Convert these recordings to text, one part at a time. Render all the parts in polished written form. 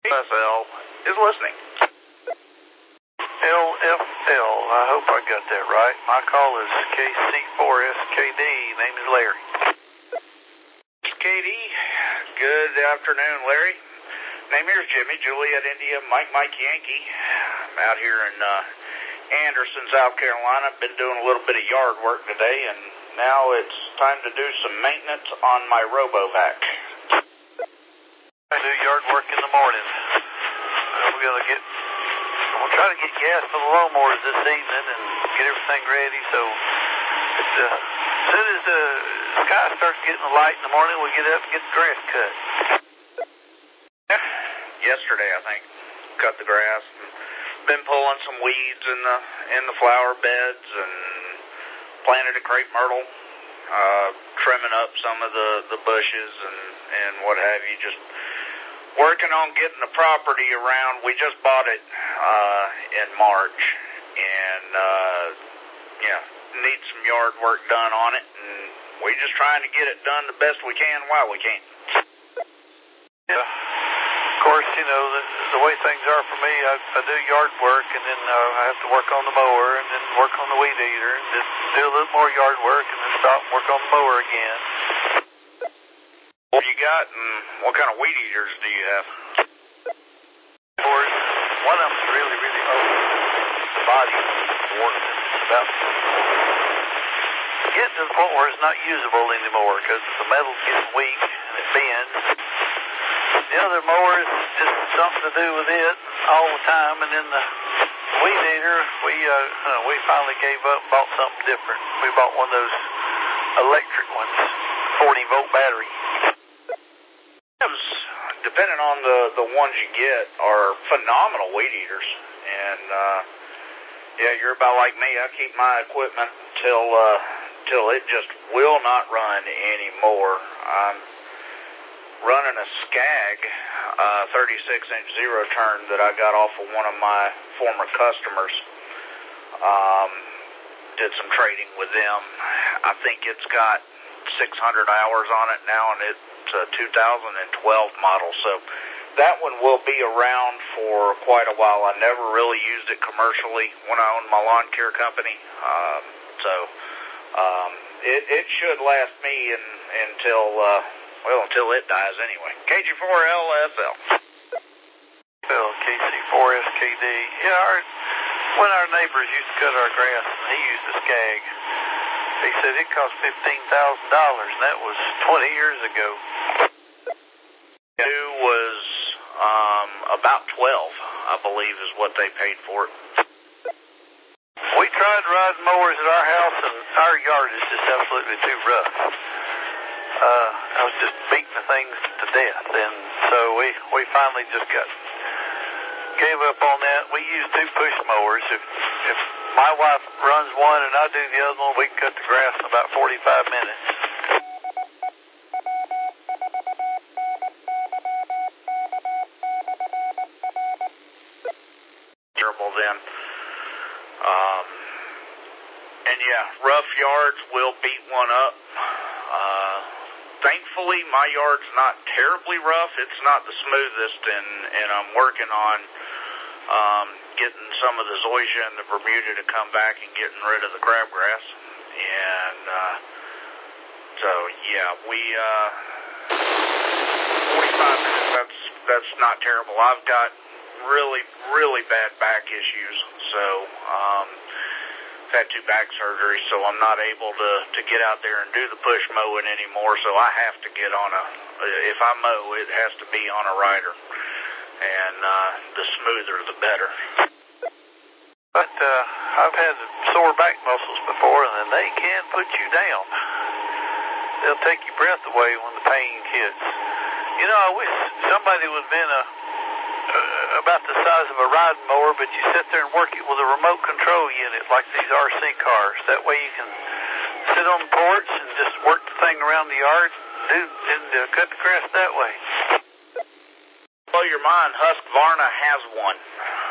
LFL is listening. LFL, I hope I got that right. My call is KC4SKD. Name is Larry. KD, good afternoon, Larry. Name here is Jimmy, Juliet India, Mike Yankee. I'm out here in Anderson, South Carolina. Been doing a little bit of yard work today, and now it's time to do some maintenance on my RoboVac. I do yard work in the morning. We'll try to get gas for the lawnmowers this evening and get everything ready. So as soon as the sky starts getting light in the morning, we'll get up and get the grass cut. Yesterday, I think, cut the grass. And been pulling some weeds in the flower beds and planted a crepe myrtle, trimming up some of the bushes and what have you. Just working on getting the property around. We just bought it in March, and need some yard work done on it, and we're just trying to get it done the best we can while we can. Yeah. Of course, the way things are for me, I do yard work, and then I have to work on the mower, and then work on the weed eater, and then do a little more yard work, and then stop and work on the mower again. What you got, and what kind of weed eaters do you have? One of them's really, really old. The body worn. It's about getting to the point where it's not usable anymore because the metal's getting weak and it bends. The other mower is just something to do with it all the time, and then the weed eater, we finally gave up and bought something different. We bought one of those electric ones, 40-volt battery. Depending on the ones you get, are phenomenal weed eaters. And, you're about like me. I keep my equipment till it just will not run anymore. I'm running a Skag 36-inch zero-turn that I got off of one of my former customers. Did some trading with them. I think it's got 600 hours on it now, and it's a 2012 model, so that one will be around for quite a while. I never really used it commercially when I owned my lawn care company, it should last me until it dies anyway. KG4LFL. Well, KC4SKD. Yeah, when our neighbors used to cut our grass, and he used a Skag, he said it cost $15,000, and that was 20 years ago. It was about 12, I believe, is what they paid for it. We tried riding mowers at our house, and our yard is just absolutely too rough. I was just beating the things to death, and so we finally just gave up on that. We use 2 push mowers. If my wife runs one and I do the other one, we can cut the grass in about 45 minutes. Terrible then. Rough yards will beat one up. Thankfully, my yard's not terribly rough. It's not the smoothest, and I'm working on getting some of the zoysia and the Bermuda to come back and getting rid of the crabgrass. And 45 minutes, that's not terrible. I've got really, really bad back issues, so I've had 2 back surgeries, so I'm not able to get out there and do the push mowing anymore, so I have to get on if I mow, it has to be on a rider, and the smoother the better. But I've had sore back muscles before, and they can put you down. They'll take your breath away when the pain hits. I wish somebody would have been about the size of a riding mower, but you sit there and work it with a remote control unit like these RC cars. That way you can sit on the porch and just work the thing around the yard and cut the grass that way. Blow your mind, Husqvarna has one.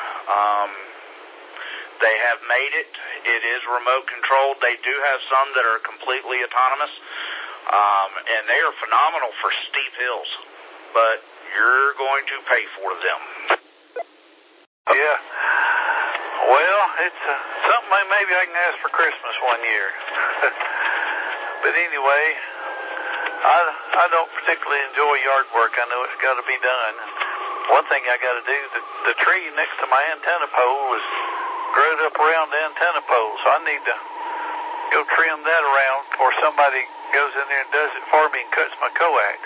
They have made it. It is remote controlled. They do have some that are completely autonomous, and they are phenomenal for steep hills. But you're going to pay for them. Yeah. Well, it's something maybe I can ask for Christmas one year. But anyway, I don't particularly enjoy yard work. I know it's got to be done. One thing I got to do, the tree next to my antenna pole is growed up around the antenna pole, so I need to go trim that around before somebody goes in there and does it for me and cuts my coax.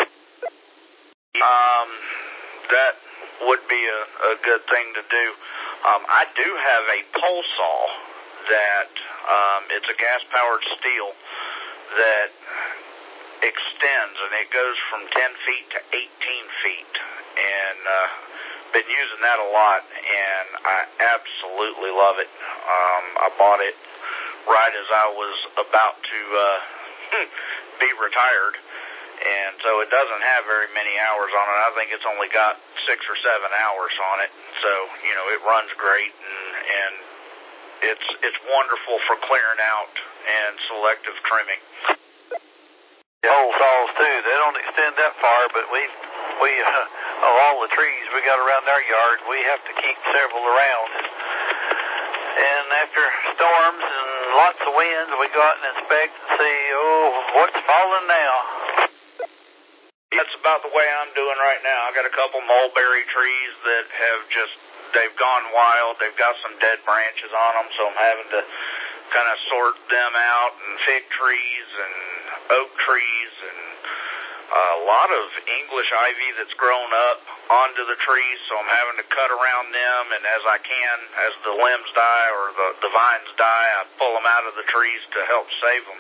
That would be a good thing to do. I do have a pole saw that it's a gas-powered steel that extends, and it goes from 10 feet to 18 feet, and been using that a lot, and I absolutely love it. I bought it right as I was about to be retired, and so it doesn't have very many hours on it. I think it's only got 6 or 7 hours on it, so it runs great, and it's wonderful for clearing out and selective trimming. Pole saws too, they don't extend that far, but we of all the trees we got around our yard, we have to keep several around. And after storms and lots of winds, we go out and inspect and see, what's falling now. That's about the way I'm doing right now. I got a couple mulberry trees that they've gone wild. They've got some dead branches on them, so I'm having to kind of sort them out, and fig trees and oak trees and a lot of English ivy that's grown up onto the trees, so I'm having to cut around them, and as I can, as the limbs die or the vines die, I pull them out of the trees to help save them.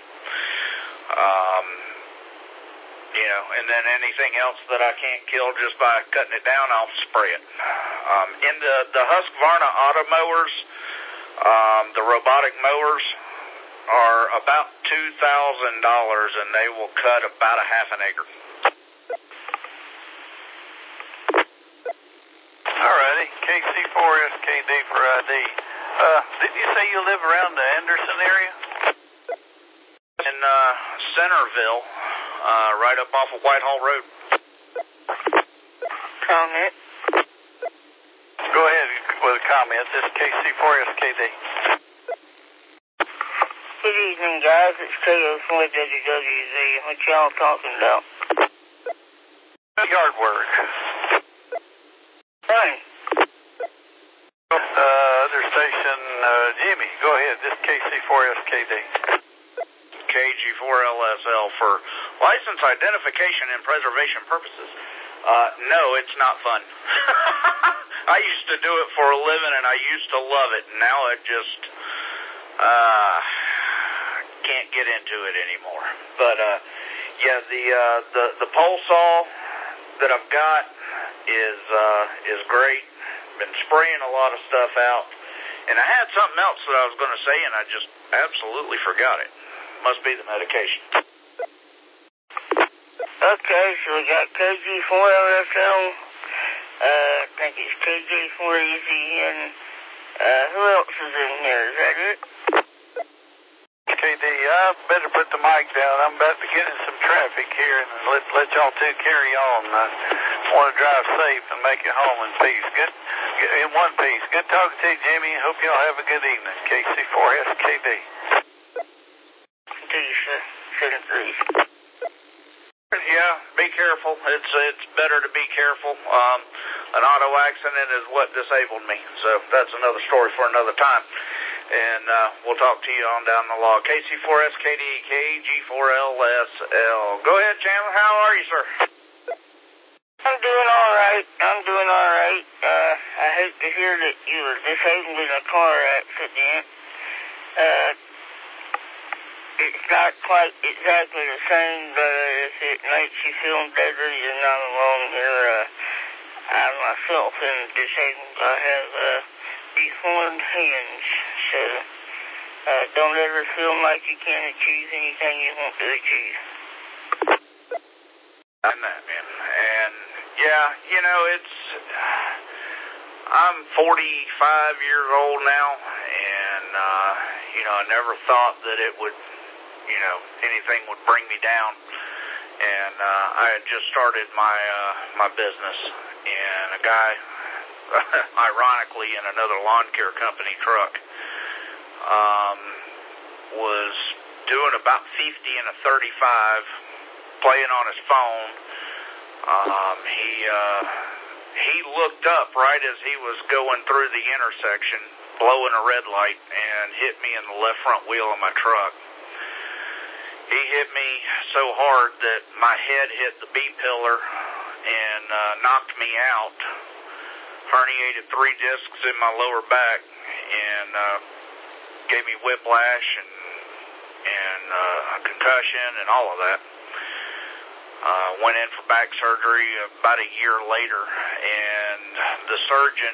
And then anything else that I can't kill just by cutting it down, I'll spray it. In the Husqvarna automowers, the robotic mowers are about $2,000, and they will cut about a half an acre. Alrighty, KC4SKD for ID. Didn't you say you live around the Anderson area? In Centerville, right up off of Whitehall Road. Comment. Go ahead with a comment. This is KC4SKD. Good evening, guys. It's KO from WWZ. What y'all talking about? Yard work. Right. Other station, Jimmy, go ahead. This is KC4SKD. KG4LSL for license identification and preservation purposes. No, it's not fun. I used to do it for a living, and I used to love it. Now it just can't get into it anymore. But the pole saw that I've got is great. Been spraying a lot of stuff out, and I had something else that I was going to say, and I just absolutely forgot it. Must be the medication. Okay, so we got KG4LSL, I think it's KG4EZ, and who else is in here? Is that it? KD, I better put the mic down. I'm about to get in some traffic here, and let y'all two carry on. I want to drive safe and make it home in peace. In one piece. Good talking to you, Jimmy. Hope y'all have a good evening. KC4SKD. Peace, sir. Second, please. Yeah, be careful. It's better to be careful. An auto accident is what disabled me, so that's another story for another time. And we'll talk to you on down the log. KC4SKD, KG4LSL. Go ahead, Chandler. How are you, sir? I'm doing all right. I hate to hear that you were disabled in a car accident. It's not quite exactly the same, but if it makes you feel better, you're not alone here. I myself am disabled. I have deformed hands, so don't ever feel like you can't achieve anything you want to achieve. I'm that, man. And, yeah, I'm 45 years old now, and, I never thought that it would, anything would bring me down. and I had just started my business, and a guy, ironically, in another lawn care company truck, was doing about 50 in a 35, playing on his phone. He looked up right as he was going through the intersection, blowing a red light, and hit me in the left front wheel of my truck. He hit me so hard that my head hit the B-pillar and knocked me out, herniated 3 discs in my lower back, and gave me whiplash and a concussion and all of that. Went in for back surgery about a year later, and the surgeon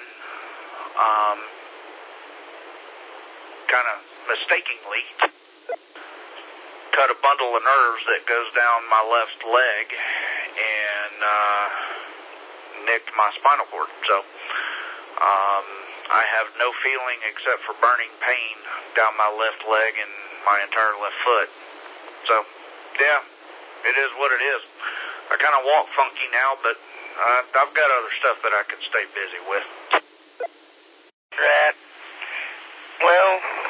kind of mistakenly cut a bundle of nerves that goes down my left leg and nicked my spinal cord. So I have no feeling except for burning pain down my left leg and my entire left foot. So, yeah, it is what it is. I kind of walk funky now, but I've got other stuff that I can stay busy with. Right. Well,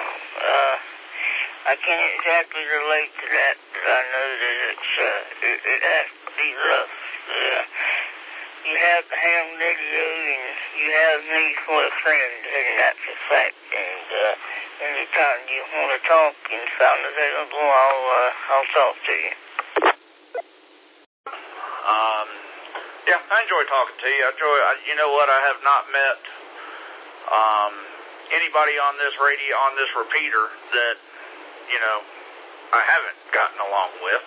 I can't exactly relate to that, but I know that it has to be rough. You have the ham radio, and you have me for a friend, and that's a fact. And anytime you want to talk and sound available, I'll talk to you. Yeah, I enjoy talking to you. You know what? I have not met anybody on this radio, on this repeater that, I haven't gotten along with.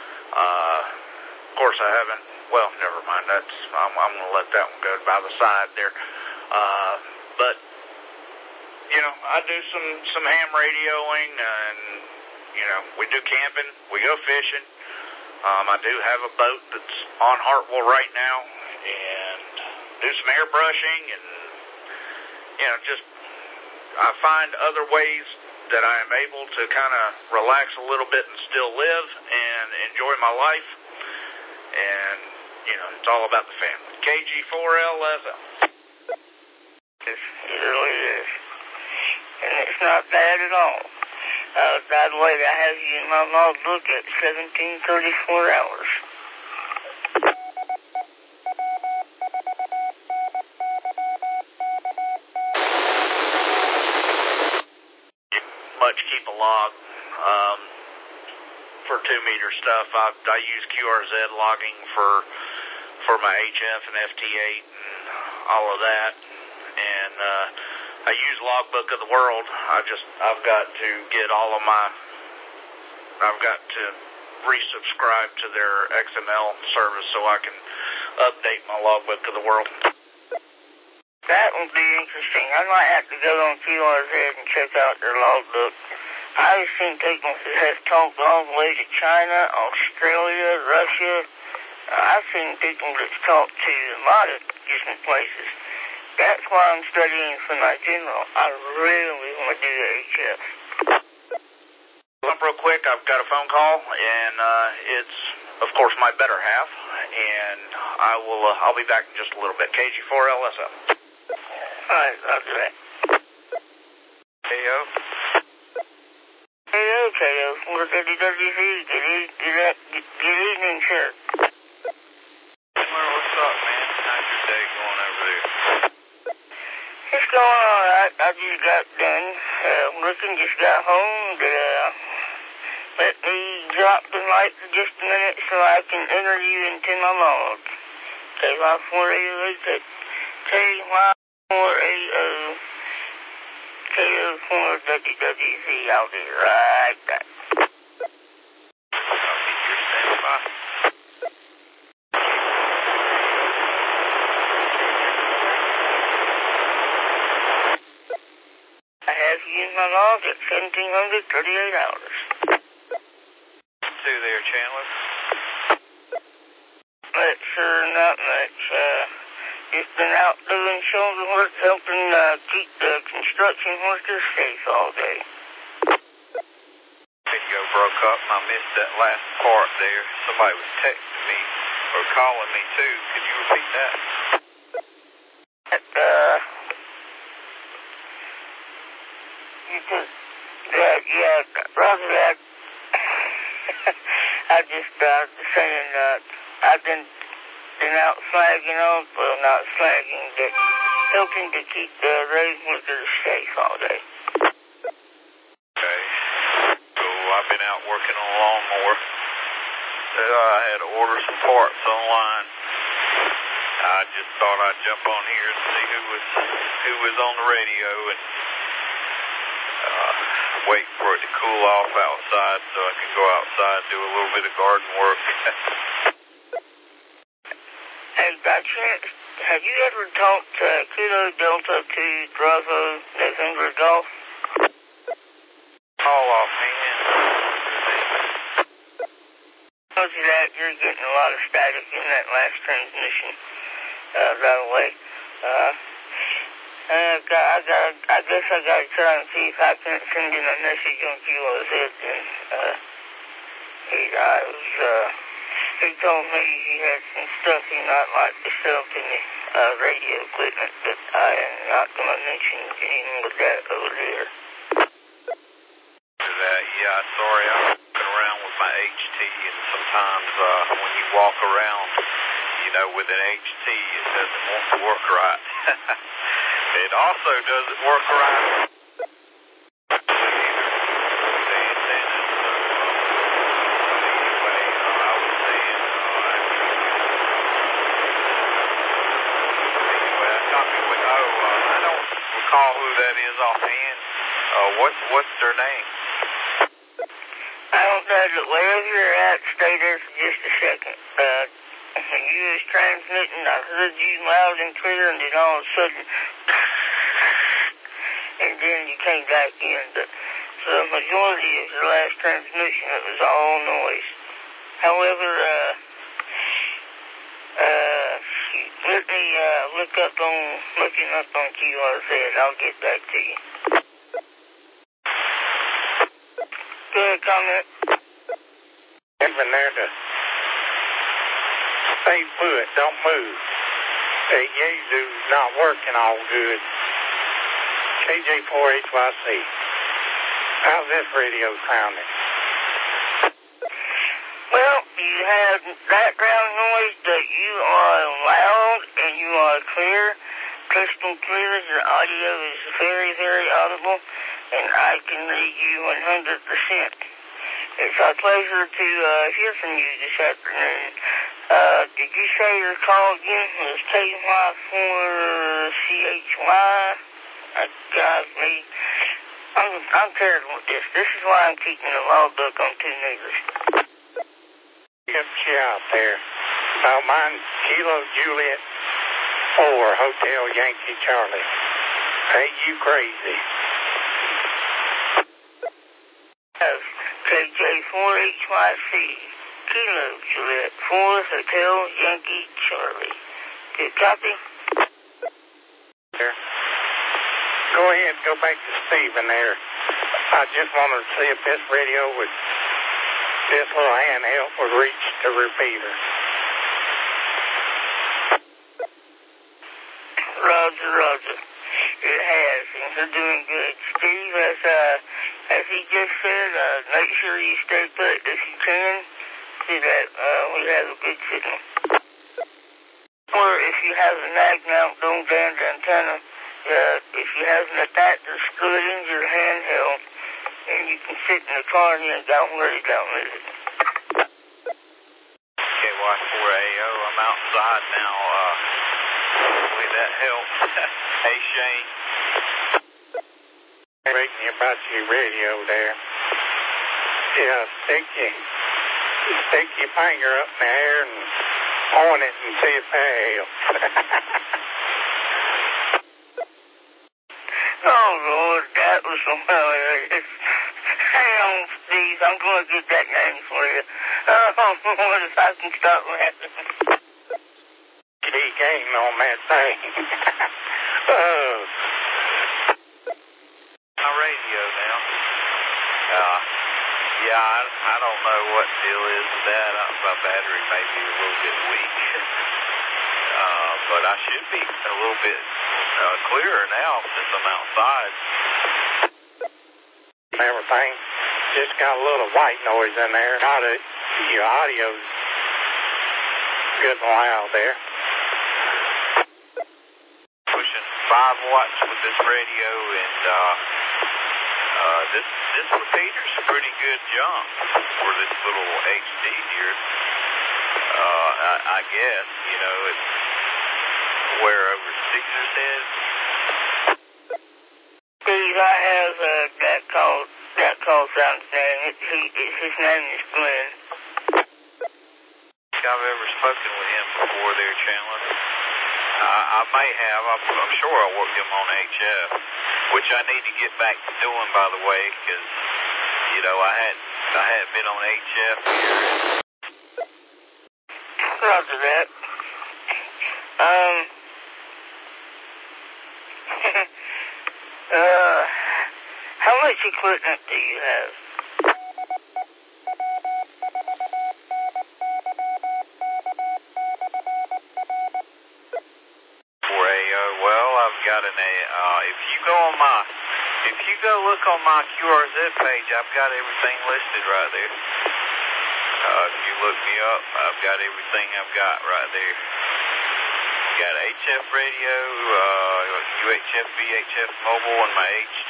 Of course, I haven't. Well, never mind. I'm going to let that one go by the side there. But I do some ham radioing, and we do camping. We go fishing. I do have a boat that's on Hartwell right now, and do some airbrushing, and I find other ways that I am able to kind of relax a little bit and still live and enjoy my life. And it's all about the family. KG4LSL. It really is, and it's not bad at all. By the way, I have you in my logbook at 17:34 hours. Much keep a log for 2-meter stuff. I use QRZ logging for my HF and FT8 and all of that, and I use Logbook of the World. I've got to get I've got to resubscribe to their XML service so I can update my Logbook of the World. That would be interesting. I might have to go on QRZ and check out their logbook. I've seen people who have talked all the way to China, Australia, Russia. I've seen people that's talked to a lot of different places. That's why I'm studying for my general. I really want to do the HF. Real quick, I've got a phone call, and it's, of course, my better half, and I'll be back in just a little bit. KG4LSL. All right, I'll do that. KO. KO, KO. What WWC? Good evening, sir. What's up, man? How's your day going over there? It's going all right. I just got done. Looking just got home. Let me drop the mic for just a minute so I can enter you into my log. KY4AO, KY4AO, KO4WWZ. I'll be right back. I have you in my log at 17:38 hours. There, Chandler. Much, sir, not much. Just been out doing shoulder work, helping keep the construction workers safe all day. There you go, broke up and I missed that last part there. Somebody was texting me or calling me too. Could you repeat that? You just, yeah, Roger that. I just saying I've been out flagging on, well, not flagging, but helping to keep the rainmakers safe all day. Okay. So I've been out working on a lawnmower. I had to order some parts online. I just thought I'd jump on here and see who was on the radio and wait for it to cool off outside so I can go outside and do a little bit of garden work. Hey, by chance, have you ever talked to Kilo Delta 2 Bravo November Golf? All offhand. Because of that, you're getting a lot of static in that last transmission right away. I guess I gotta try and see if I can send in a message on Kilo's head. And he told me he had some stuff he not like to sell to me, radio equipment, but I am not gonna mention anything with that over there. Yeah, sorry, I'm walking around with my HT, and sometimes when you walk around, you know, with an HT, it doesn't want to work right. It also doesn't work right. I don't recall who that is offhand. What's their name? I don't know, but wherever you're at, stay there for just a second. You was transmitting, I heard you loud and clear, and then all of a sudden, and then you came back in. But for the majority of the last transmission, it was all noise. However, let me looking up on Kilo's head. I'll get back to you. Go ahead, comment. Even there to stay put, don't move. The Yazoo's not working all good. KJ4HYC. How's this radio sounding? Well, you have background noise, but you are loud and you are clear, crystal clear. The audio is very, very audible, and I can read you 100%. It's our pleasure to hear from you this afternoon. Did you say your call again was KY4CHY? God, me. I'm terrible with this. This is why I'm keeping the logbook on two neighbors. Kept you out there. Mine's Kilo Juliet 4 Hotel Yankee Charlie. Ain't you crazy? KJ4HYC, Kilo Juliet 4 Hotel Yankee Charlie. Good copy? There. Go ahead and go back to Stephen there. I just wanted to see if this radio would, this little handheld would reach the repeater. Roger, Roger. It has, and you're doing good. Steve, as he just said, make sure you stay put if you can, so that we have a good signal. Or if you have a mag mount domed down antenna, if you have an adapter, screw it into your handheld, and you can sit in the car and you ain't got to worry about moving. KY4AO, I'm outside now. Hopefully that helps. Hey, Shane. Rating you about your radio there. Yeah, stick your finger up in the air and point it and see if that helps. Oh, Lord, that was hilarious. Hang on, Steve. I'm going to get that name for you. Oh, Lord, if I can stop laughing. He came on that thing. My radio now. Yeah, Yeah, I don't know what the deal is with that. My battery may be a little bit weak. But I should be a little bit clearer now since I'm outside. Everything just got a little white noise in there. Your audio's good and loud there. Pushing 5 watts with this radio, and this repeater's a pretty good jump for this little HD here. I guess, you know, it's where over Caesar's head. Steve, I have that call sounds name. His name is Glenn. I've ever spoken with him before there, Chandler. I may have. I'm sure I worked him on HF, which I need to get back to doing, by the way, because, you know, I hadn't been on HF here. Roger that. How much equipment do you have? 4AO. Well, I've got if you go look on my QRZ page, I've got everything listed right there. If you look me up, I've got everything I've got right there. Got HF radio, UHF, VHF mobile, and my HT.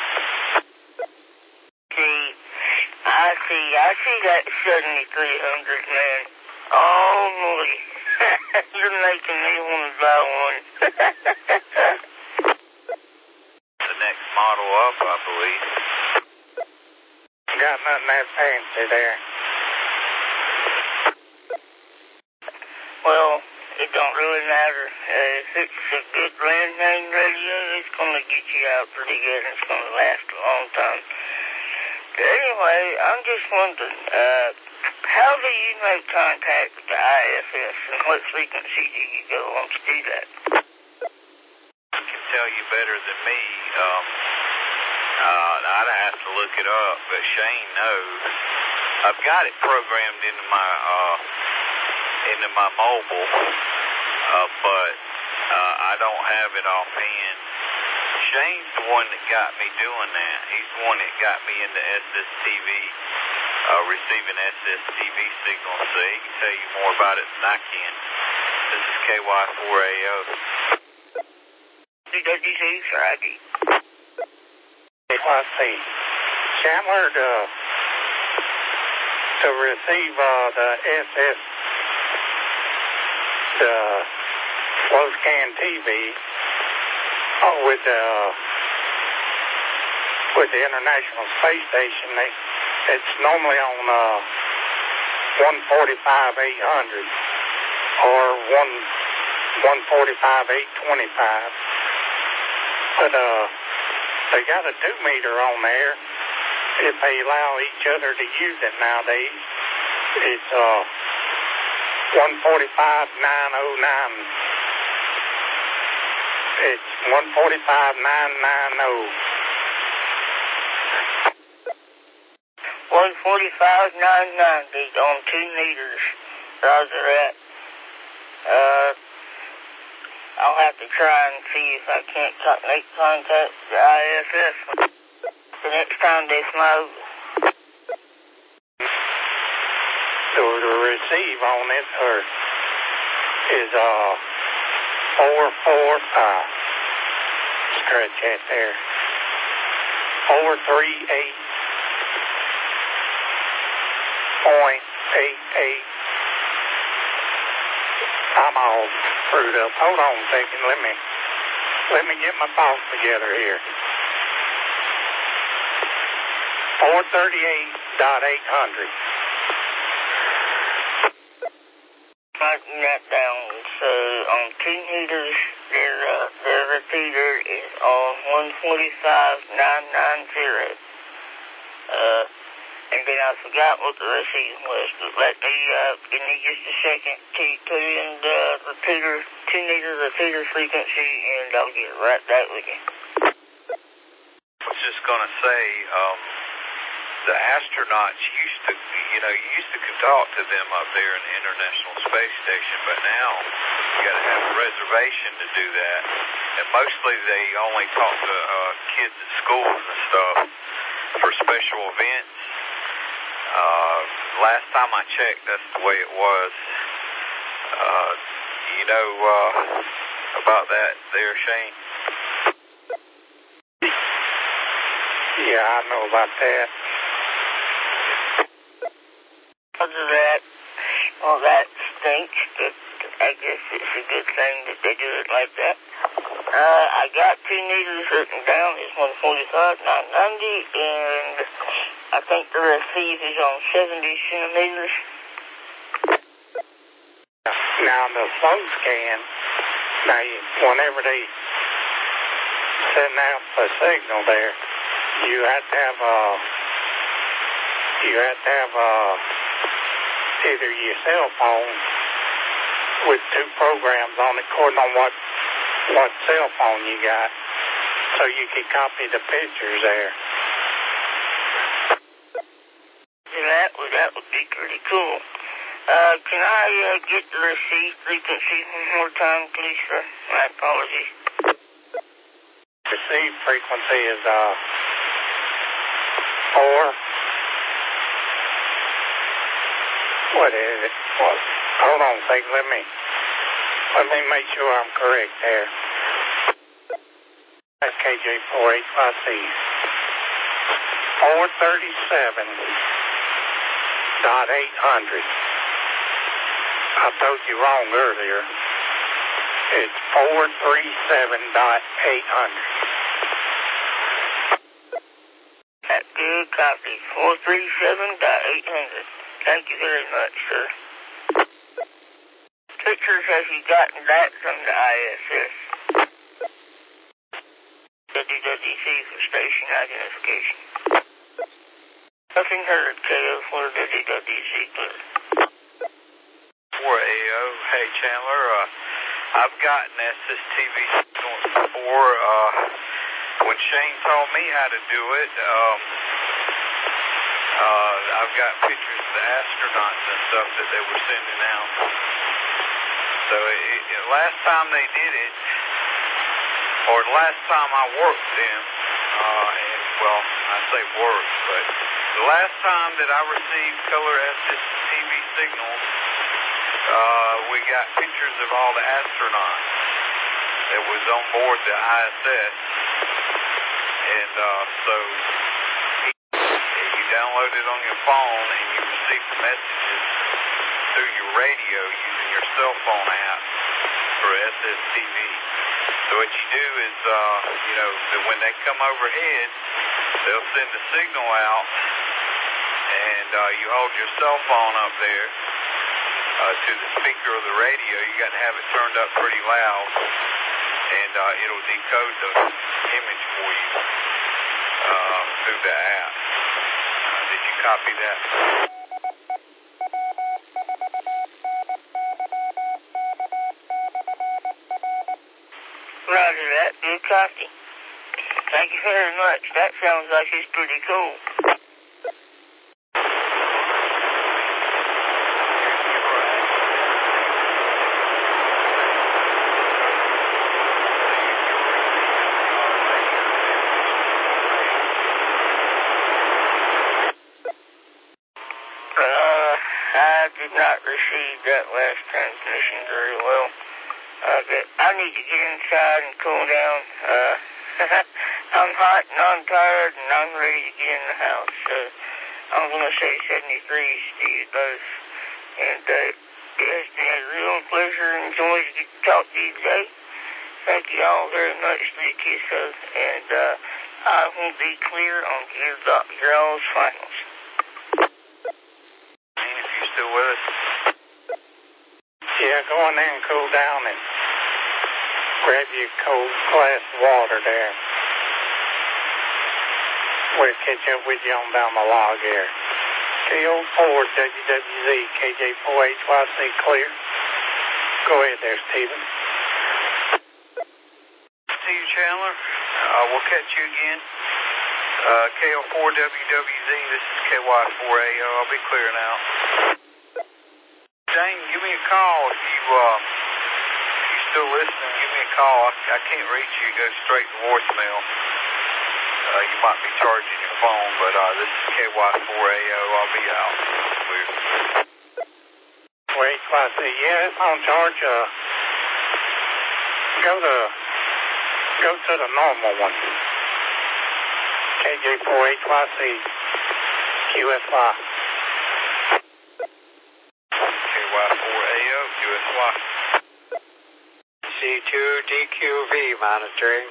I see that 7300, man. Oh, boy. You're making me want to buy one. The next model up, I believe. Got nothing that fancy there. Well, it don't really matter. If it's a good brand name radio, it's going to get you out pretty good, and it's going to last a long time. Anyway, I'm just wondering, how do you make contact with the IFS, and what frequency do you go on to do that? I can tell you better than me. I'd have to look it up, but Shane knows. I've got it programmed into my mobile, but I don't have it offhand. Shane's the one that got me doing that. He's the one that got me into SSTV, receiving SSTV signals, so he can tell you more about it than I can. This is KY4AO. DWC, Friday. Let's see. Chandler, to receive the SS, the slow scan TV, with the International Space Station, it's normally on 145-800 or 145-825. But they got a 2-meter on there. If they allow each other to use it nowadays, it's 145-909. It's 145-990. 145-990 on 2 meters. Roger that. I'll have to try and see if I can't make contact with the IFS the next time they smoke. So the receive on this earth is 445. Stretch that there. 438.88. I'm all screwed up. Hold on a second. Let me get my thoughts together here. 438.800. Marking that down. So on 2 meters, their repeater is on 145.990. And then I forgot what the receiving was, but let me, give me just a second to put in the repeater, 2 meter repeater frequency, and I'll get right back with you. I was just going to say, the astronauts used to, you could talk to them up there in the International Space Station, but now you got to have a reservation to do that. And mostly they only talk to kids at schools and stuff for special events. Last time I checked, that's the way it was. About that there, Shane? Yeah, I know about that. Other than that, well, that stinks, but I guess it's a good thing that they do it like that. I got 2 meters written down. It's 145, 990, and I think the receive is on 70 centimeters. Now, the slow scan, whenever they send out the signal there, you have to have either your cell phone with 2 programs on it, according on what cell phone you got, so you can copy the pictures there. That would be pretty cool. Can I get the receive frequency one more time, please, sir? My apologies. Receive frequency is 4. What is it? Hold on a second. Let me make sure I'm correct there. That's KJ4HYC. 437.800. I told you wrong earlier. It's 437.800. That's good copy. 437.800. Thank you very much, sir. Pictures have you gotten back from the ISS? WWC for station identification. Nothing heard, KO for WWC, please. 4AO, hey Chandler, I've gotten SSTV signals before. When Shane told me how to do it, I've got pictures of the astronauts and stuff that they were sending out. So last time they did it, or the last time I worked them, I say worked, but the last time that I received color SSTV signals, we got pictures of all the astronauts that was on board the ISS, and so you download it on your phone and you receive the messages through your radio using your cell phone app for SSTV. So what you do is, when they come overhead, they'll send a signal out, and you hold your cell phone up there to the speaker of the radio. You got to have it turned up pretty loud, and it'll decode the image for you through the app. Did you copy that? Roger that. Good copy. Thank you very much. That sounds like it's pretty cool. I did not receive that last transmission very well. I need to get inside and cool down. I'm hot and I'm tired and I'm ready to get in the house. I'm going to say 73 to you both. And it has been a real pleasure and joy to get to talk to you today. Thank you all very much, Kisso. And I will be clear on your all's finals. Still with us? Yeah, go in there and cool down and grab you a cold glass of water there. We'll catch up with you on down the log here. KO4 WWZ KJ4HYC clear. Go ahead there, Stephen. Steve Chandler, we'll catch you again. KO4WWZ, this is KY4AO. I'll be clear now. Dane, give me a call if you're still listening. Give me a call. I can't reach you. It goes straight to voicemail. You might be charging your phone, but this is KY4AO. I'll be out. Clear. Wait, I say, yeah, it's on charge. Go to the normal one. KJ4HYC QSY. KY4AO QSY. C2DQV monitoring.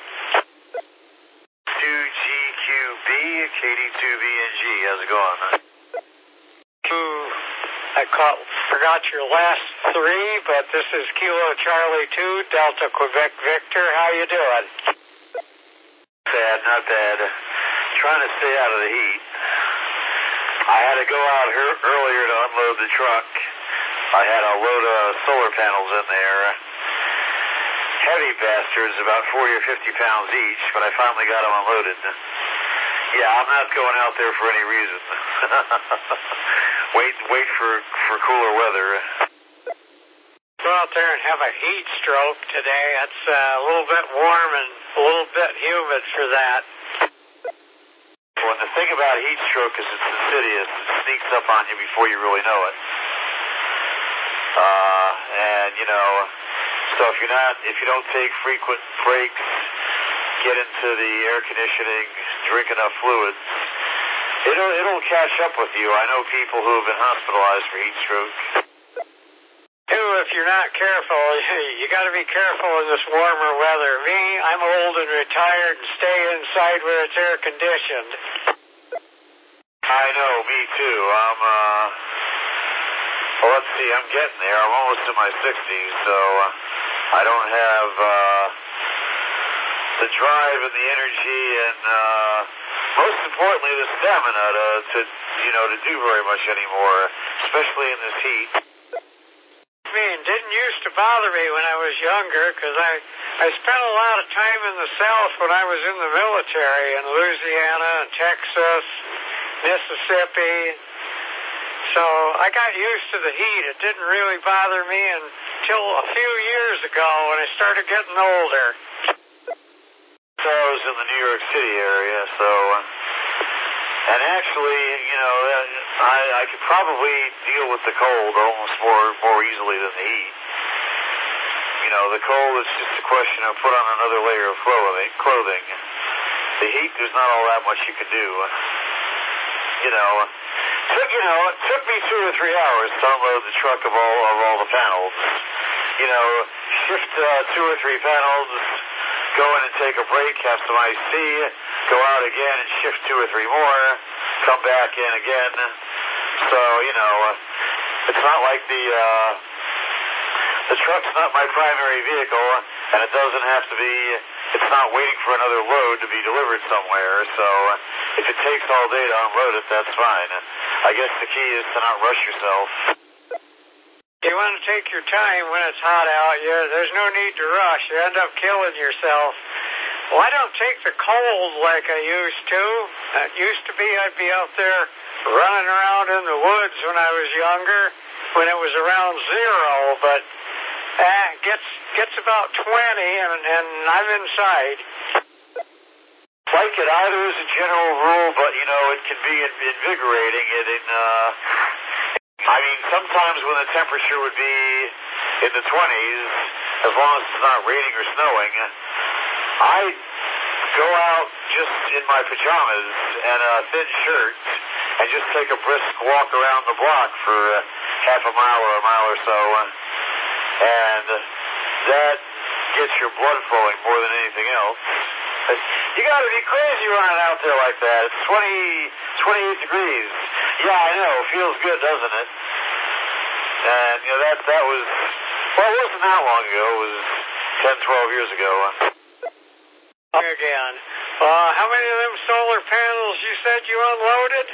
2GQB, KD2VNG. How's it going? Forgot your last three, but this is Kilo Charlie 2, Delta Quebec Victor. How you doing? Bad, not bad. Trying to stay out of the heat. I had to go out earlier to unload the truck. I had a load of solar panels in there. Heavy bastards, about 40 or 50 pounds each, but I finally got them unloaded. Yeah, I'm not going out there for any reason. Wait for cooler weather. Go out there and have a heat stroke today. It's a little bit warm and a little bit humid for that. Well, the thing about heat stroke is it's insidious. It sneaks up on you before you really know it. And you know, so if you don't take frequent breaks, get into the air conditioning, drink enough fluids, it'll catch up with you. I know people who have been hospitalized for heat stroke. Too, if you're not careful, you got to be careful in this warmer weather. Me, I'm old and retired and stay inside where it's air conditioned. I know, me too. Well, let's see, I'm getting there. I'm almost in my 60s, so I don't have the drive and the energy and most importantly the stamina to do very much anymore, especially in this heat. I mean, didn't used to bother me when I was younger because I spent a lot of time in the South when I was in the military in Louisiana and Texas, Mississippi. So I got used to the heat. It didn't really bother me until a few years ago when I started getting older. So I was in the New York City area, so and actually, I could probably deal with the cold almost more easily than the heat. The cold is just a question of put on another layer of clothing. The heat, there's not all that much you can do. It took me 2 or 3 hours to unload the truck of all the panels. Shift 2 or 3 panels, go in and take a break, have some iced tea, go out again and shift 2 or 3 more, come back in again. So, it's not like the truck's not my primary vehicle, and it doesn't have to be, it's not waiting for another load to be delivered somewhere, so if it takes all day to unload it, that's fine. I guess the key is to not rush yourself. You want to take your time when it's hot out. There's no need to rush. You end up killing yourself. Well, I don't take the cold like I used to. It used to be I'd be out there running around in the woods when I was younger, when it was around 0, but it gets about 20 and I'm inside. Like it either as a general rule, but it can be invigorating. Sometimes when the temperature would be in the 20s, as long as it's not raining or snowing, I go out just in my pajamas and a thin shirt and just take a brisk walk around the block for half a mile or a mile or so, and that gets your blood flowing more than anything else. You gotta be crazy running out there like that. It's 28 degrees. Yeah, I know. Feels good, doesn't it? And, that was, well, it wasn't that long ago. It was 10, 12 years ago. Again. How many of them solar panels you said you unloaded?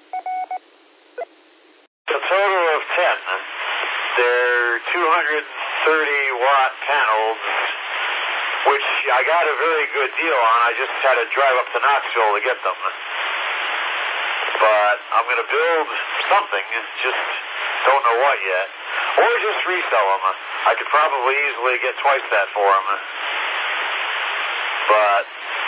A total of 10. They're 230 30-watt panels, which I got a very good deal on. I just had to drive up to Knoxville to get them. But I'm going to build something, just don't know what yet. Or just resell them. I could probably easily get twice that for them. But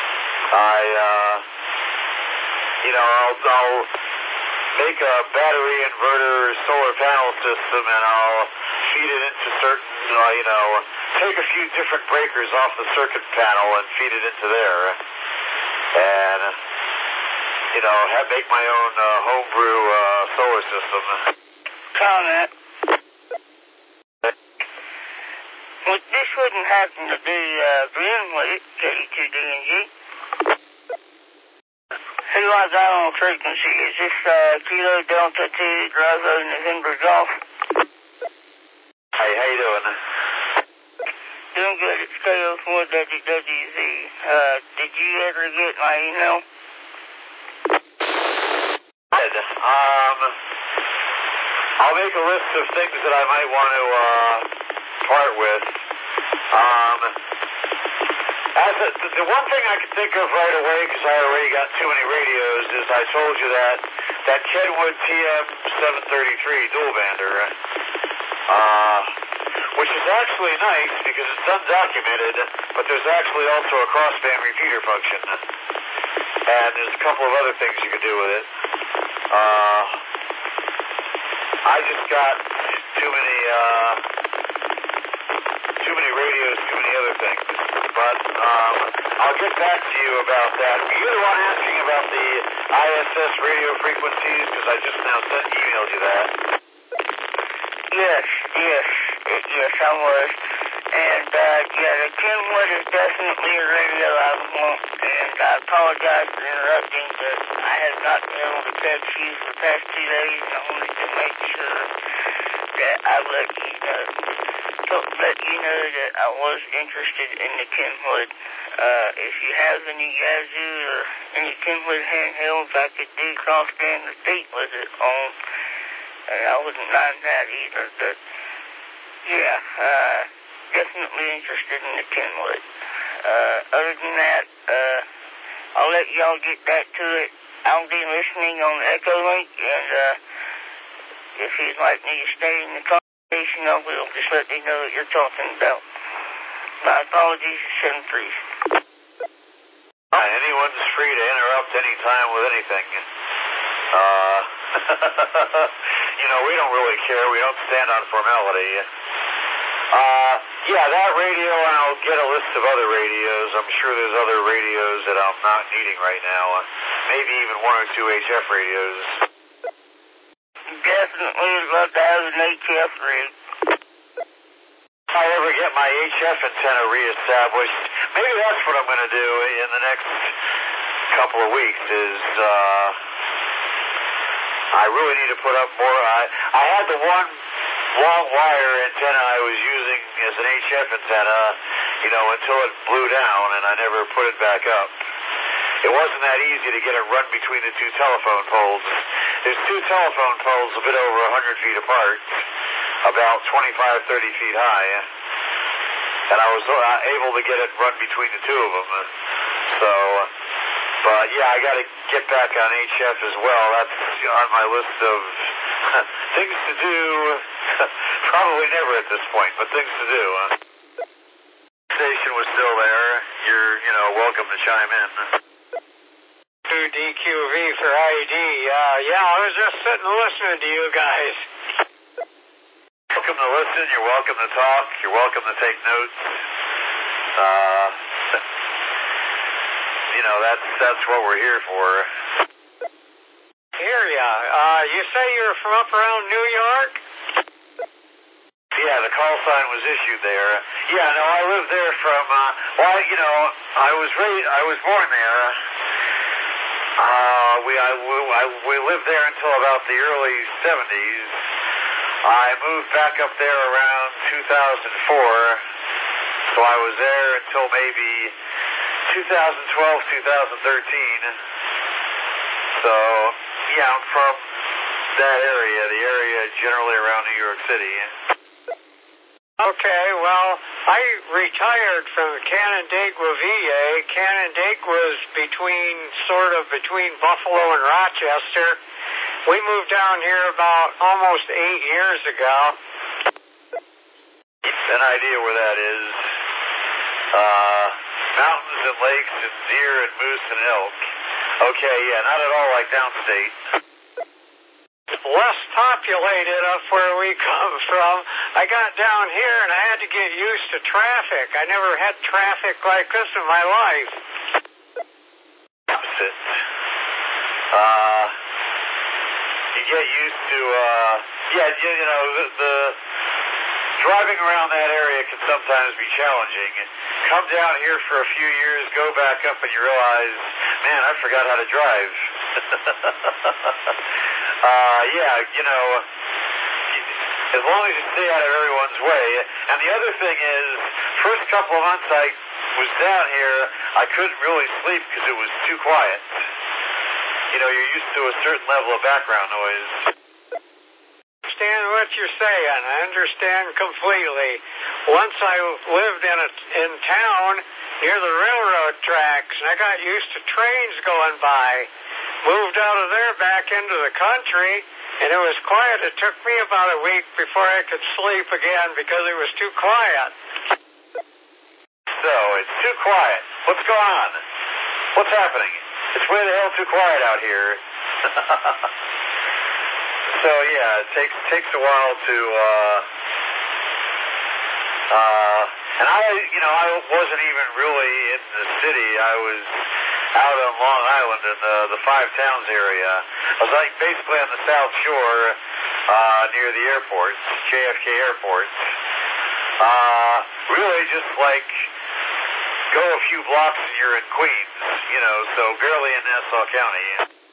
I'll make a battery inverter solar panel system, and I'll feed it into certain, take a few different breakers off the circuit panel and feed it into there. And, make my own homebrew solar system. Comment. Well, this wouldn't happen to be Greenwood, KD2DNG. Who I got on frequency? Is this Kilo Delta 2 Bravo November Golf? Hey, how you doing? Doing good. It's KO4WWZ. Did you ever get my email? I'll make a list of things that I might want to part with. The one thing I can think of right away, because I already got too many radios, is I told you that Kenwood TM733 dual bander, which is actually nice because it's undocumented, but there's actually also a crossband repeater function, and there's a couple of other things you can do with it. I just got too many radios, too many other things. But I'll get back to you about that. You're the one asking about the ISS radio frequencies, because I just now emailed you that. Yes, I was. And, the Kenwood is definitely a radio I want, and I apologize for interrupting, but I have not been able to catch you for the past 2 days, and I wanted to make sure that I let you know that I was interested in the Kenwood. If you have any Yazoo or any Kenwood handhelds I could do crossband repeat with it on, I wouldn't mind that either, but definitely interested in the Kenwood. Other than that, I'll let y'all get back to it. I'll be listening on the Echo Link, and if you'd like me to stay in the conversation, I will. Just let me know what you're talking about. My apologies, 7-3. Anyone's free to interrupt any time with anything. We don't really care. We don't stand on formality. That radio, and I'll get a list of other radios. I'm sure there's other radios that I'm not needing right now. Maybe even 1 or 2 HF radios. Definitely would love to have an HF rig. If I ever get my HF antenna reestablished, maybe that's what I'm going to do in the next couple of weeks, is I really need to put up more. I had the one long wire antenna I was using as an HF antenna, until it blew down, and I never put it back up. It wasn't that easy to get it run between the 2 telephone poles. There's 2 telephone poles a bit over 100 feet apart, about 25, 30 feet high, and I was able to get it run between the 2 of them. But I got to get back on HF as well. That's on my list of things to do. Probably never at this point, but things to do. Station was still there. You're, welcome to chime in. DQV for ID. I was just sitting listening to you guys. Welcome to listen. You're welcome to talk. You're welcome to take notes. That's what we're here for. Hear ya. You say you're from up around New York? Yeah, the call sign was issued there. I lived there from, I was born there. We lived there until about the early 70s. I moved back up there around 2004, so I was there until maybe 2012, 2013. So, I'm from that area, the area generally around New York City. All Okay, well, I retired from Canandaigua VA. Canandaigua's between Buffalo and Rochester. We moved down here about almost 8 years ago. An idea where that is. Mountains and lakes and deer and moose and elk. Okay, yeah, not at all like downstate. Less populated up where we come from. I got down here and I had to get used to traffic. I never had traffic like this in my life. Opposite. You get used to, the driving around that area can sometimes be challenging. Come down here for a few years, go back up, and you realize, man, I forgot how to drive. As long as you stay out of everyone's way. And the other thing is, first couple of months I was down here, I couldn't really sleep because it was too quiet. You're used to a certain level of background noise. I understand what you're saying. I understand completely. Once I lived in town near the railroad tracks, and I got used to trains going by. Moved out of there back into the country, and it was quiet. It took me about a week before I could sleep again because it was too quiet. So, it's too quiet. What's going on? What's happening? It's way the hell too quiet out here. So, yeah, it takes a while to, and I wasn't even really in the city. I was out on Long Island in the Five Towns area. I was like basically on the South Shore, near the airports, JFK Airport. Really just like go a few blocks and you're in Queens, so barely in Nassau County.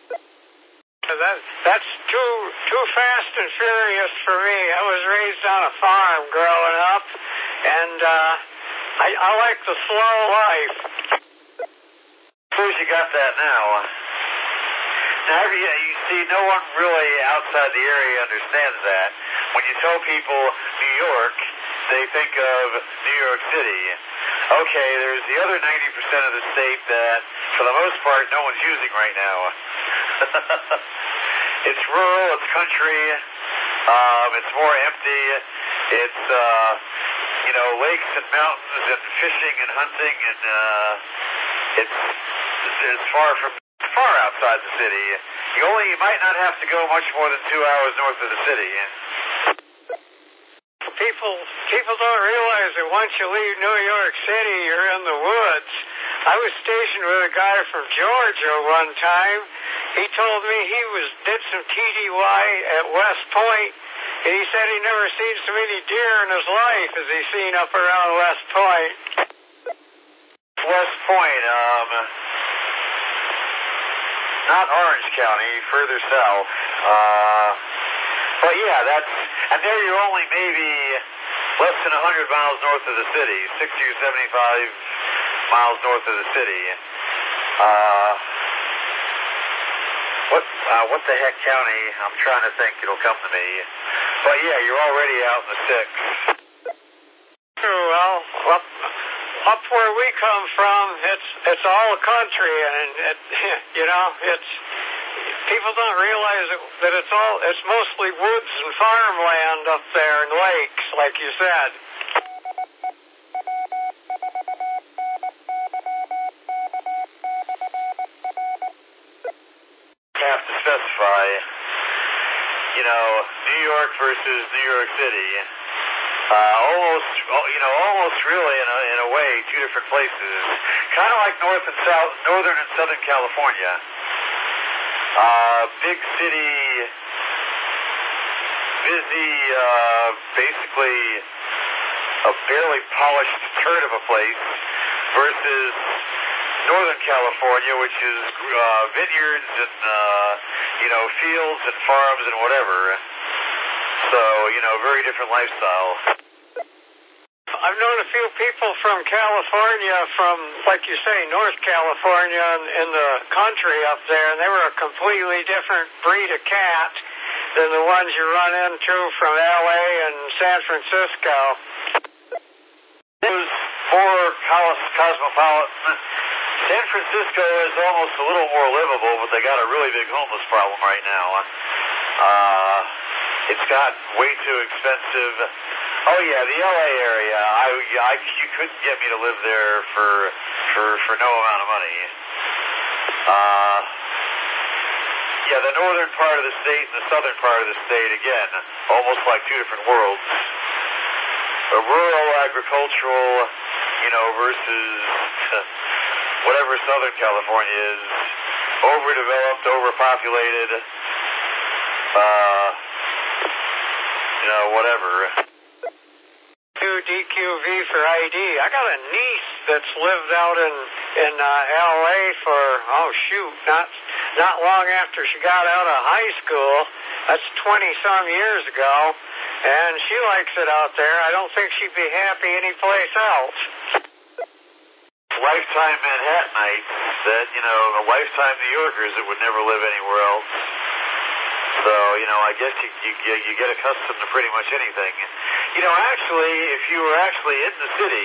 That's too fast and furious for me. I was raised on a farm growing up, and I like the slow life. Suppose you got that now. Now, you see, no one really outside the area understands that. When you tell people New York, they think of New York City. Okay, there's the other 90% of the state that, for the most part, no one's using right now. It's rural, it's country, it's more empty, it's, lakes and mountains and fishing and hunting, and it's far outside the city. You might not have to go much more than 2 hours north of the city. People don't realize that once you leave New York City, you're in the woods. I was stationed with a guy from Georgia one time. He told me he did some TDY at West Point, and he said he never seen so many deer in his life as he seen up around West Point. West Point, not Orange County, further south. But yeah, and there you're only maybe less than 100 miles north of the city, 60 or 75 miles north of the city. What the heck county? I'm trying to think. It'll come to me. But yeah, you're already out in the sticks. Well, up where we come from, it's all country, and it's people don't realize that it's mostly woods and farmland up there and lakes, like you said. Have to specify, New York versus New York City. Almost really in a way, two different places. Kind of like northern and southern California. Big city, busy, basically a barely polished turd of a place, versus Northern California, which is vineyards and fields and farms and whatever. So, very different lifestyle. I've known a few people from California, from, like you say, North California in the country up there, and they were a completely different breed of cat than the ones you run into from L.A. and San Francisco. more cosmopolitan. San Francisco is almost a little more livable, but they got a really big homeless problem right now. It's got way too expensive. Oh yeah, the LA area. You couldn't get me to live there for no amount of money. Yeah, the northern part of the state and the southern part of the state, again, almost like two different worlds. A rural, agricultural, versus whatever Southern California is, overdeveloped, overpopulated, whatever. DQV for ID. I got a niece that's lived out in LA for not long after she got out of high school. That's 20-some years ago, and she likes it out there. I don't think she'd be happy anyplace else. Lifetime Manhattanites said, the lifetime New Yorkers that would never live anywhere else. So, I guess you get accustomed to pretty much anything. Actually, if you were actually in the city,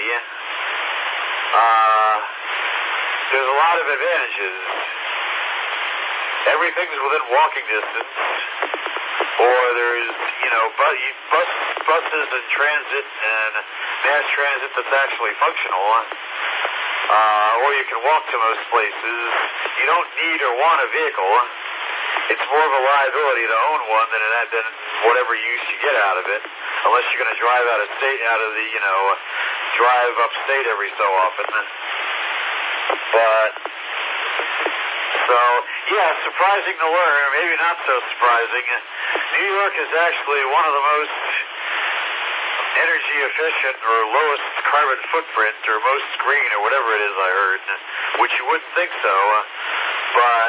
there's a lot of advantages. Everything's within walking distance, or there's, buses and transit and mass transit that's actually functional, or you can walk to most places. You don't need or want a vehicle. It's more of a liability to own one than whatever use you get out of it, unless you're going to drive out of the, drive upstate every so often. But, so, yeah, surprising to learn, or maybe not so surprising. New York is actually one of the most energy efficient or lowest carbon footprint or most green or whatever it is I heard, which you wouldn't think so, but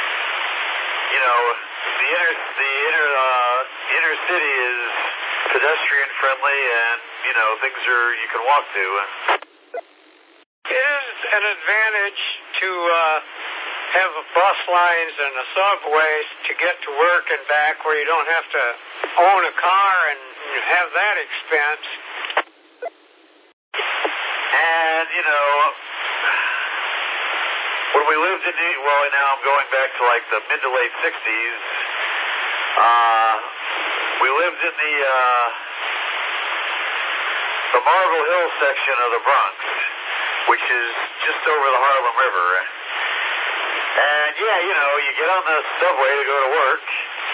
the inner city is pedestrian friendly and things you can walk to. It is an advantage to have bus lines and the subways to get to work and back, where you don't have to own a car and have that expense. And, when we lived in now I'm going back to like the mid to late 60s, we lived in the Marble Hill section of the Bronx, which is just over the Harlem River. And yeah, you get on the subway to go to work.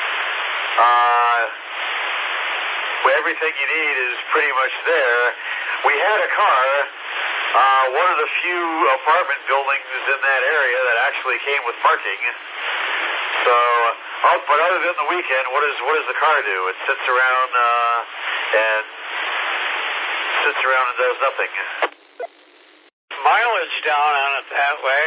Everything you need is pretty much there. We had a car, one of the few apartment buildings in that area that actually came with parking. So, but other than the weekend, what does the car do? It sits around and does nothing. Mileage down on it that way.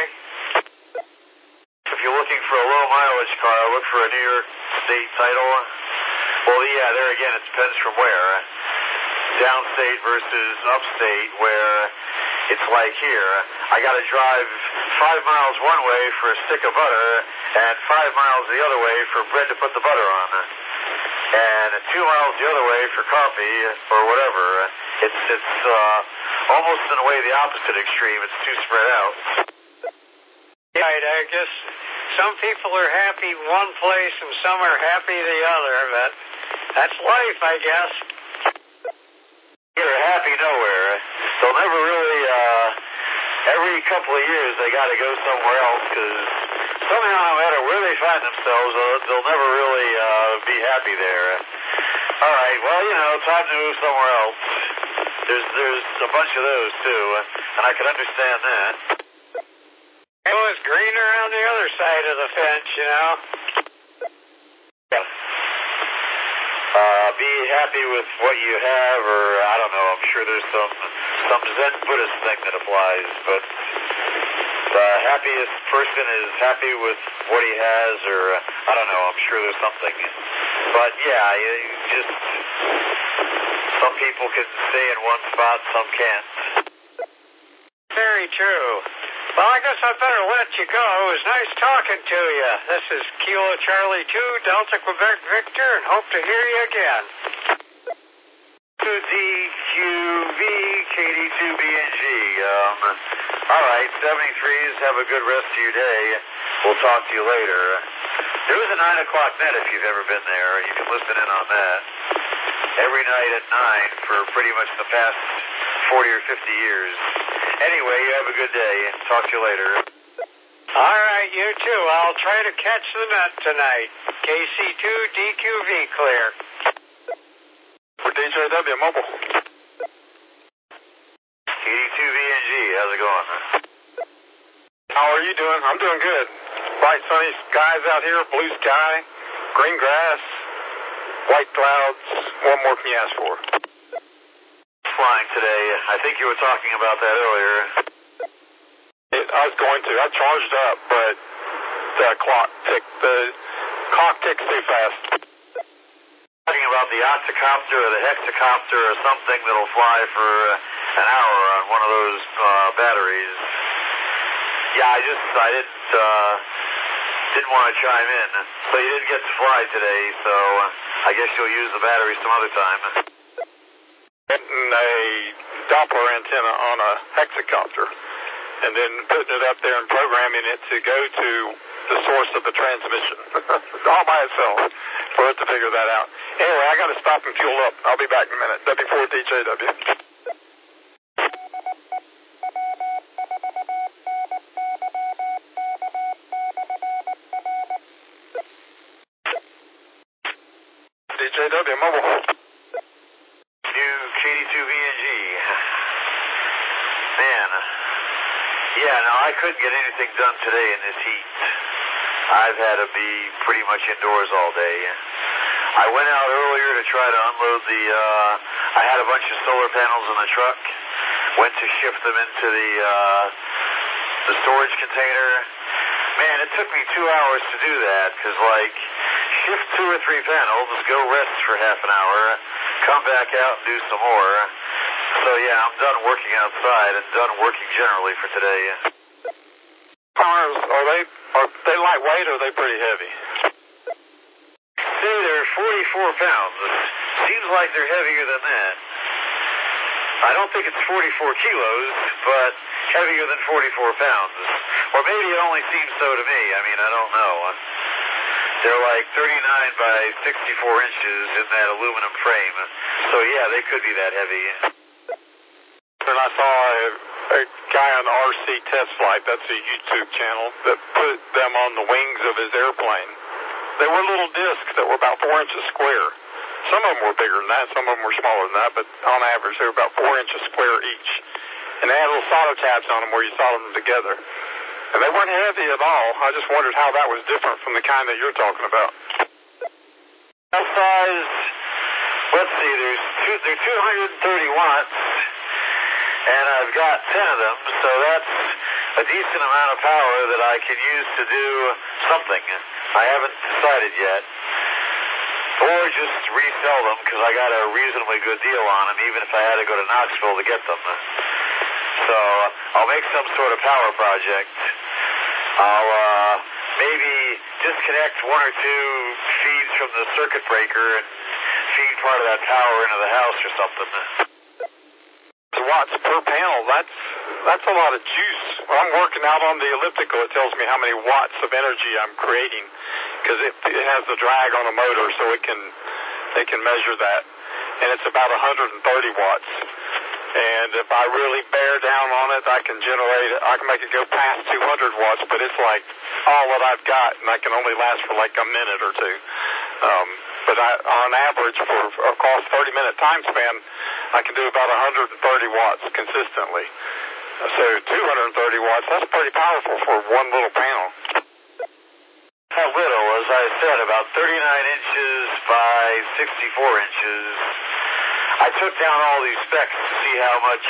If you're looking for a low mileage car, look for a New York State title. Well, yeah, there again, it depends from where. Downstate versus upstate, where it's like here. I got to drive 5 miles one way for a stick of butter and 5 miles the other way for bread to put the butter on. And 2 miles the other way for coffee or whatever. It's almost in a way the opposite extreme. It's too spread out. Right, I guess some people are happy one place and some are happy the other, but that's life, I guess. They're happy nowhere. They'll never really, every couple of years they got to go somewhere else, because somehow, no matter where they find themselves, they'll never really be happy there. All right, well, time to move somewhere else. There's a bunch of those, too, and I can understand that. It was greener on the other side of the fence, Yeah. Be happy with what you have, or I don't know, I'm sure there's some Zen Buddhist thing that applies, but the happiest person is happy with what he has, or I don't know, I'm sure there's something. But yeah, some people can stay in one spot, some can't. Very true. Well, I guess I'd better let you go. It was nice talking to you. This is Kilo Charlie 2, Delta Quebec Victor, and hope to hear you again. DQV KD2BNG. All right, 73s. Have a good rest of your day. We'll talk to you later. There is a 9 o'clock net if you've ever been there. You can listen in on that. Every night at 9 for pretty much the past 40 or 50 years. Anyway, you have a good day. Talk to you later. All right, you too. I'll try to catch the nut tonight. KC2 DQV clear. For DJW Mobile. KD2VNG, how's it going? How are you doing? I'm doing good. Bright sunny skies out here, blue sky, green grass, white clouds. What more can you ask for? Flying today. I think you were talking about that earlier. I was going to. I charged up, but the clock ticks too fast. Talking about the octocopter or the hexacopter or something that'll fly for an hour on one of those batteries. Yeah, I didn't want to chime in. So you didn't get to fly today, so I guess you'll use the battery some other time. Getting a Doppler antenna on a hexacopter and then putting it up there and programming it to go to the source of the transmission all by itself for it to figure that out. Anyway, I got to stop and fuel up. I'll be back in a minute. W4DJW. DJW Mobile. New KD2VNG. Man. Yeah, no, I couldn't get anything done today in this heat. I've had to be pretty much indoors all day. I went out earlier to try to unload I had a bunch of solar panels in the truck. Went to shift them into the storage container. Man, it took me 2 hours to do that because, shift 2 or 3 panels, go rest for half an hour, come back out and do some more. So, yeah, I'm done working outside and done working generally for today. Powers, are they lightweight or are they pretty heavy? See, they're 44 pounds. Seems like they're heavier than that. I don't think it's 44 kilos, but heavier than 44 pounds. Or maybe it only seems so to me. I mean, I don't know. They're like 39 by 64 inches in that aluminum frame. So, yeah, they could be that heavy. And I saw a guy on RC Test Flight, that's a YouTube channel, that put them on the wings of his airplane. They were little discs that were about 4 inches square. Some of them were bigger than that, some of them were smaller than that, but on average they were about 4 inches square each. And they had little solder tabs on them where you soldered them together. And they weren't heavy at all. I just wondered how that was different from the kind that you're talking about. That size, let's see, they're 230 watts, and I've got 10 of them, so that's a decent amount of power that I can use to do something. I haven't decided yet. Or just resell them because I got a reasonably good deal on them, even if I had to go to Knoxville to get them. So I'll make some sort of power project. I'll maybe disconnect 1 or 2 feeds from the circuit breaker and feed part of that power into the house or something. Watts per panel, that's a lot of juice. When I'm working out on the elliptical, it tells me how many watts of energy I'm creating because it has the drag on the motor, so they can measure that, and it's about 130 watts. And if I really bear down on it, I can make it go past 200 watts, but it's like all that I've got, and I can only last for like a minute or two. But on average, for across 30-minute time span, I can do about 130 watts consistently. So 230 watts, that's pretty powerful for one little panel. Not little, as I said, about 39 inches by 64 inches. I took down all these specs to see how much,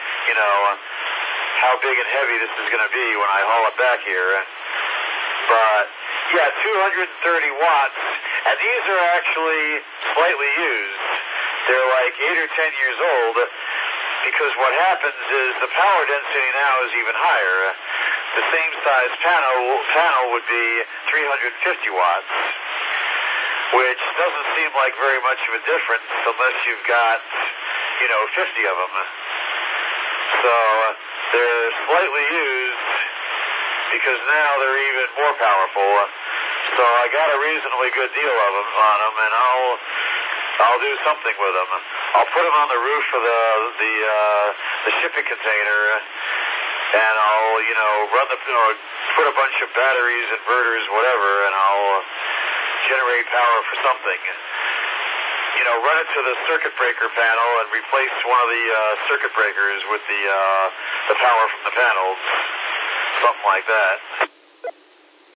how big and heavy this is going to be when I haul it back here. But, yeah, 230 watts, and these are actually slightly used. They're like 8 or 10 years old, because what happens is the power density now is even higher. The same size panel would be 350 watts, which doesn't seem like very much of a difference unless you've got, 50 of them. So they're slightly used because now they're even more powerful. So I got a reasonably good deal of them on them, and I'll do something with them. I'll put them on the roof of the shipping container, and I'll put a bunch of batteries, inverters, whatever, and I'll generate power for something. Run it to the circuit breaker panel and replace one of the circuit breakers with the power from the panels, something like that.